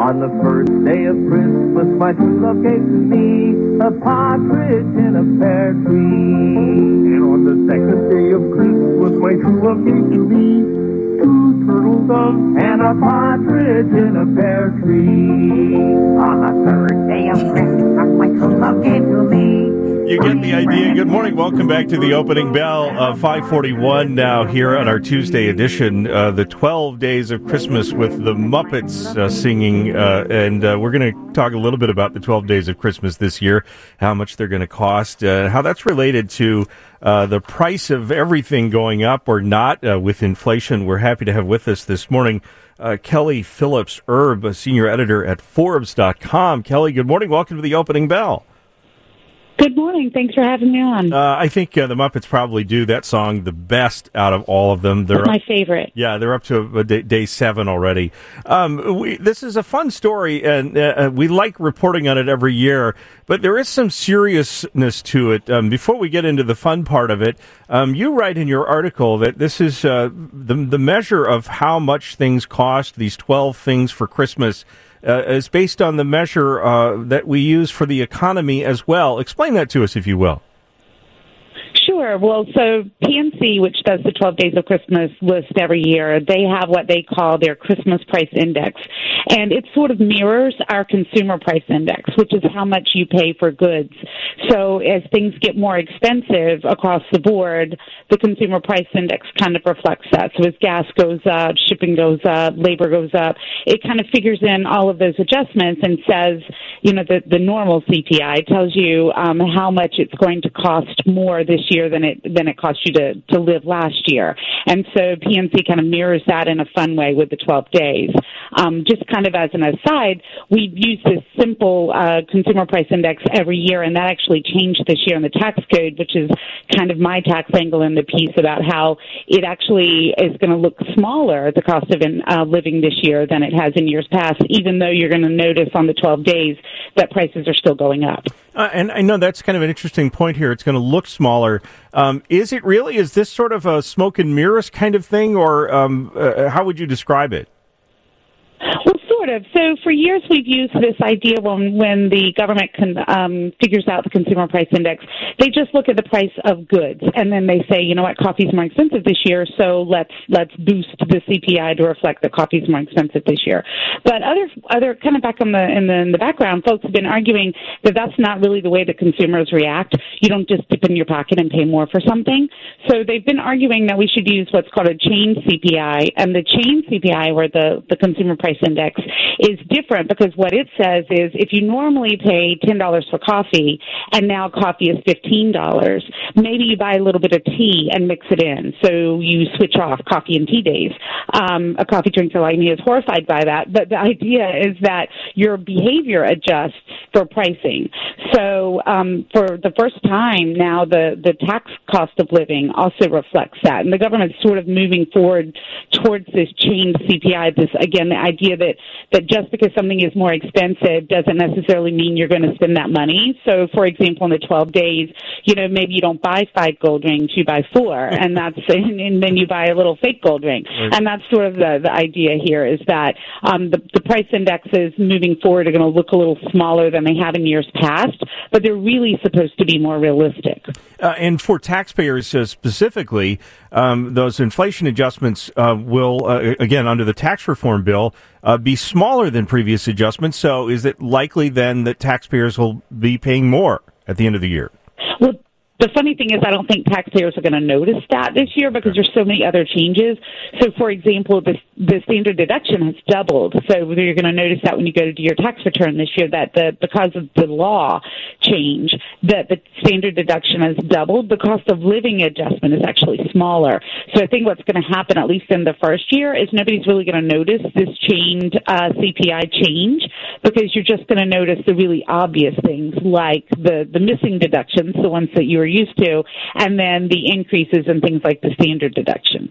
On the first day of Christmas, my true love gave to me a partridge in a pear tree. And on the second day of Christmas, my true love gave to me two turtle doves and a partridge in a pear tree. On the third day of Christmas, my true love gave to me. You get the idea. Good morning. Welcome back to the opening bell. 5:41 now here on our Tuesday edition. The 12 Days of Christmas with the Muppets singing. And we're going to talk a little bit about the 12 Days of Christmas this year, how much they're going to cost, how that's related to the price of everything going up or not with inflation. We're happy to have with us this morning Kelly Phillips Erb, a senior editor at Forbes.com. Kelly, good morning. Welcome to the opening bell. Good morning. Thanks for having me on. I think the Muppets probably do that song the best out of all of them. It's my favorite. Yeah, they're up to day 7 already. This is a fun story, and we like reporting on it every year, but there is some seriousness to it. Before we get into the fun part of it, you write in your article that this is the measure of how much things cost, these 12 things for Christmas, is based on the measure that we use for the economy as well. Explain that to us, if you will. Sure. Well, so PNC, which does the 12 Days of Christmas list every year, they have what they call their Christmas Price Index. And it sort of mirrors our Consumer Price Index, which is how much you pay for goods. So as things get more expensive across the board, the Consumer Price Index kind of reflects that. So as gas goes up, shipping goes up, labor goes up, it kind of figures in all of those adjustments and says, you know, the normal CPI tells you how much it's going to cost more this year than it cost you to live last year. And so PNC kind of mirrors that in a fun way with the 12 days. Just kind of as an aside, we've used this simple Consumer Price Index every year, and that actually changed this year in the tax code, which is kind of my tax angle in the piece about how it actually is going to look smaller, the cost of living this year, than it has in years past, even though you're going to notice on the 12 days that prices are still going up. And I know that's kind of an interesting point here. It's going to look smaller. Is it really? Is this sort of a smoke and mirrors kind of thing, or how would you describe it? Well, sort of. So for years we've used this idea when the government figures out the Consumer Price Index, they just look at the price of goods, and then they say, you know what, coffee's more expensive this year, so let's boost the CPI to reflect that coffee's more expensive this year. But other kind of back in the background, folks have been arguing that that's not really the way that consumers react. You don't just dip in your pocket and pay more for something. So they've been arguing that we should use what's called a chain CPI, and the chain CPI, or the Consumer Price Index, is different because what it says is if you normally pay $10 for coffee and now coffee is $15, maybe you buy a little bit of tea and mix it in. So you switch off coffee and tea days. A coffee drinker like me is horrified by that, but the idea is that your behavior adjusts for pricing. So for the first time now, the tax cost of living also reflects that. And the government's sort of moving forward towards this chain CPI, this, again, the idea that just because something is more expensive doesn't necessarily mean you're going to spend that money. So, for example, in the 12 days, you know, maybe you don't buy 5 gold rings, you buy 4, and then you buy a little fake gold ring. Right. And that's sort of the idea here is that the price indexes moving forward are going to look a little smaller than they have in years past, but they're really supposed to be more realistic. And for taxpayers specifically, those inflation adjustments will, again, under the tax reform bill, be smaller than previous adjustments. So is it likely then that taxpayers will be paying more at the end of the year? Well, the funny thing is I don't think taxpayers are going to notice that this year because there's so many other changes. So, for example, the standard deduction has doubled. So you're going to notice that when you go to do your tax return this year that because of the law change, that the standard deduction has doubled. The cost of living adjustment is actually smaller. So I think what's going to happen, at least in the first year, is nobody's really going to notice this changed CPI change because you're just going to notice the really obvious things like the missing deductions, the ones that you were used to, and then the increases in things like the standard deduction.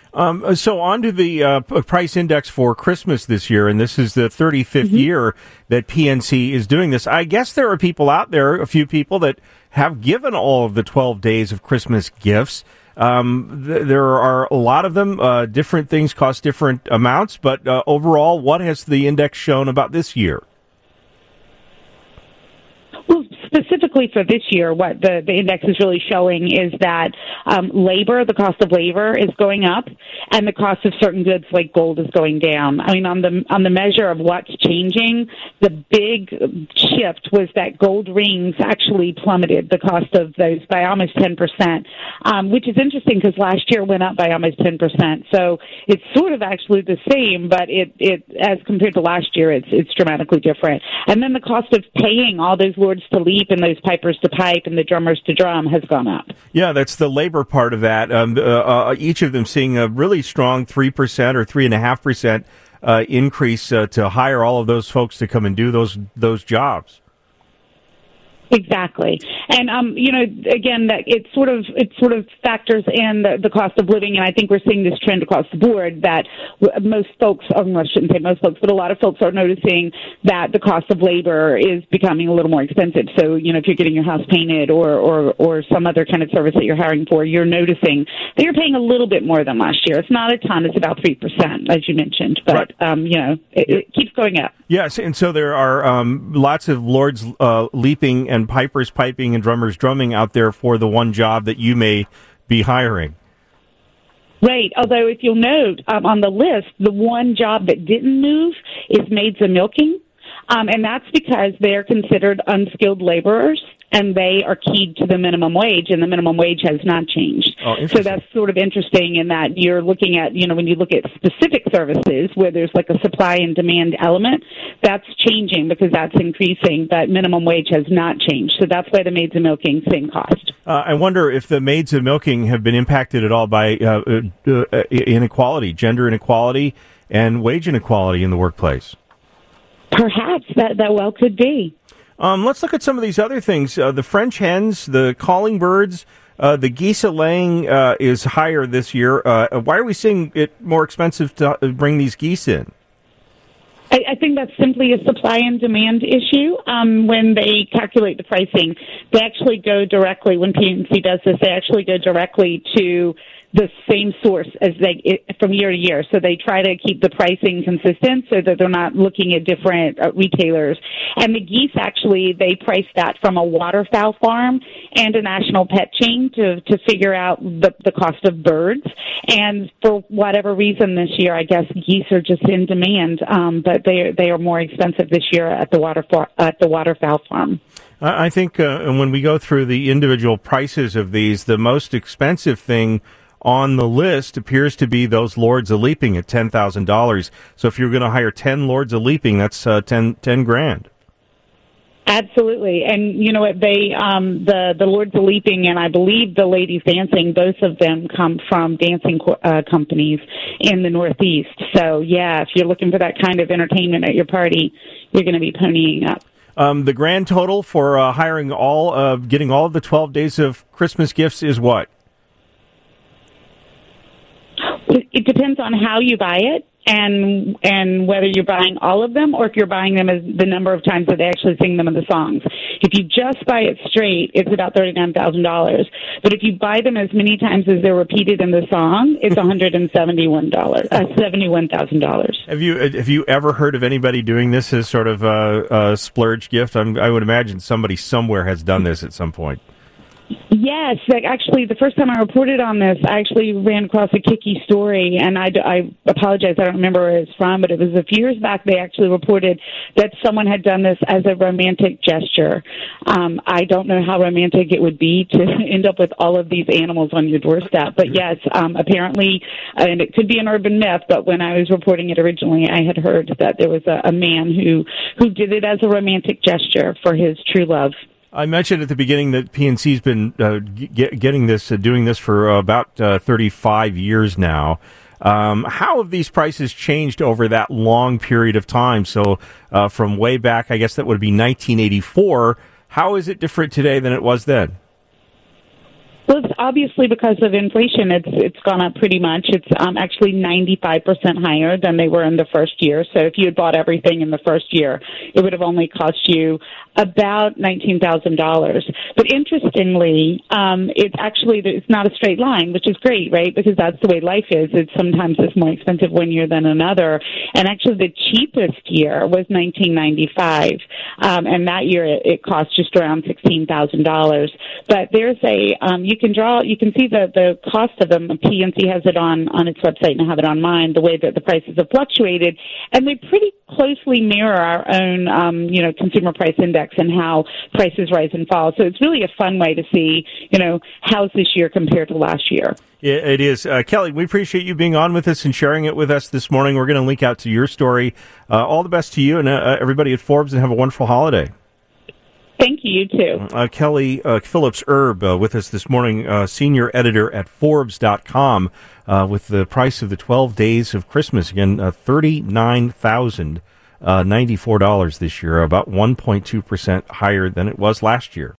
So on to the price index for Christmas this year, and this is the 35th year that PNC is doing this. I guess there are people out there, a few people that have given all of the 12 days of Christmas gifts. There are a lot of them. Different things cost different amounts, but overall, what has the index shown about this year? Well, specifically for this year, what the index is really showing is that labor, the cost of labor is going up, and the cost of certain goods like gold is going down. I mean, on the measure of what's changing, the big shift was that gold rings actually plummeted the cost of those by almost 10%, which is interesting because last year went up by almost 10%. So it's sort of actually the same, but it as compared to last year, it's dramatically different. And then the cost of paying all those lords to leap and those pipers to pipe and the drummers to drum has gone up. Yeah, that's the labor part of that. Each of them seeing a really strong 3% or 3.5% increase to hire all of those folks to come and do those jobs. Exactly. And, again, that it sort of factors in the cost of living. And I think we're seeing this trend across the board that most folks, I shouldn't say most folks, but a lot of folks are noticing that the cost of labor is becoming a little more expensive. So, if you're getting your house painted or some other kind of service that you're hiring for, you're noticing that you're paying a little bit more than last year. It's not a ton. It's about 3%, as you mentioned. But, right. It keeps going up. Yes, and so there are lots of lords leaping and pipers piping and drummers drumming out there for the one job that you may be hiring. Right. Although, if you'll note, on the list, the one job that didn't move is maids of milking, and that's because they're considered unskilled laborers, and they are keyed to the minimum wage, and the minimum wage has not changed. Oh, so that's sort of interesting in that you're looking at, when you look at specific services where there's like a supply and demand element, that's changing because that's increasing, but minimum wage has not changed. So that's why the maids of milking, same cost. I wonder if the maids of milking have been impacted at all by inequality, gender inequality, and wage inequality in the workplace. Perhaps that well could be. Let's look at some of these other things. The French hens, the calling birds, the geese laying is higher this year. Why are we seeing it more expensive to bring these geese in? I think that's simply a supply and demand issue. When they calculate the pricing, they actually go directly, when PNC does this, they actually go directly to the same source as from year to year. So they try to keep the pricing consistent so that they're not looking at different retailers. And the geese, actually, they price that from a waterfowl farm and a national pet chain to figure out the cost of birds. And for whatever reason this year, I guess geese are just in demand, but they are more expensive this year at the waterfowl farm. I think when we go through the individual prices of these, the most expensive thing on the list appears to be those lords of leaping at $10,000. So if you're going to hire 10 lords of leaping, that's 10 grand. Absolutely. And you know what, the lords of leaping and I believe the ladies dancing, both of them come from dancing companies in the Northeast. So yeah, if you're looking for that kind of entertainment at your party, you're going to be ponying up. The grand total for hiring getting all of the 12 days of Christmas gifts is what? It depends on how you buy it and whether you're buying all of them or if you're buying them as the number of times that they actually sing them in the songs. If you just buy it straight, it's about $39,000. But if you buy them as many times as they're repeated in the song, it's $71,000. Have you ever heard of anybody doing this as sort of a splurge gift? I would imagine somebody somewhere has done this at some point. Yes, actually, the first time I reported on this, I actually ran across a kicky story, and I apologize, I don't remember where it's from, but it was a few years back. They actually reported that someone had done this as a romantic gesture. I don't know how romantic it would be to end up with all of these animals on your doorstep, but yes, apparently, and it could be an urban myth, but when I was reporting it originally, I had heard that there was a man who did it as a romantic gesture for his true love. I mentioned at the beginning that PNC's been doing this for about 35 years now. How have these prices changed over that long period of time? So from way back, I guess that would be 1984. How is it different today than it was then? Well, it's obviously because of inflation. It's gone up pretty much. It's actually 95% higher than they were in the first year. So if you had bought everything in the first year, it would have only cost you about $19,000. But interestingly, it's not a straight line, which is great, right? Because that's the way life is. Sometimes it's more expensive one year than another. And actually, the cheapest year was 1995, and that year it cost just around $16,000. But there's you can see the cost of them. PNC has it on its website, and I have it on mine, the way that the prices have fluctuated, and they pretty closely mirror our own, consumer price index and how prices rise and fall. So it's really a fun way to see, how's this year compared to last year. Yeah, it is. Kelly, we appreciate you being on with us and sharing it with us this morning. We're going to link out to your story. All the best to you and everybody at Forbes, and have a wonderful holiday. Thank you, you too. Kelly Phillips-Erb with us this morning, senior editor at Forbes.com, with the price of the 12 days of Christmas. Again, $39,094 this year, about 1.2% higher than it was last year.